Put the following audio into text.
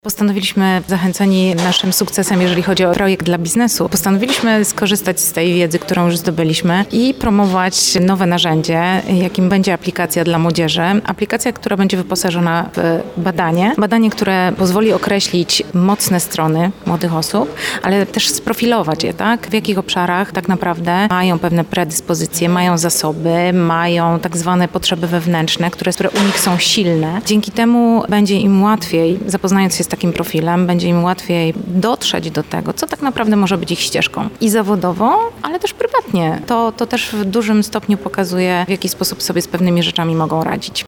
Postanowiliśmy, zachęceni naszym sukcesem, jeżeli chodzi o projekt dla biznesu, postanowiliśmy skorzystać z tej wiedzy, którą już zdobyliśmy i promować nowe narzędzie, jakim będzie aplikacja dla młodzieży. Aplikacja, która będzie wyposażona w badanie, które pozwoli określić mocne strony młodych osób, ale też sprofilować je, tak? W jakich obszarach tak naprawdę mają pewne predyspozycje, mają zasoby, mają tak zwane potrzeby wewnętrzne, które u nich są silne. Dzięki temu będzie im łatwiej, zapoznając się z takim profilem, będzie im łatwiej dotrzeć do tego, co tak naprawdę może być ich ścieżką. I zawodowo, ale też prywatnie. To też w dużym stopniu pokazuje, w jaki sposób sobie z pewnymi rzeczami mogą radzić.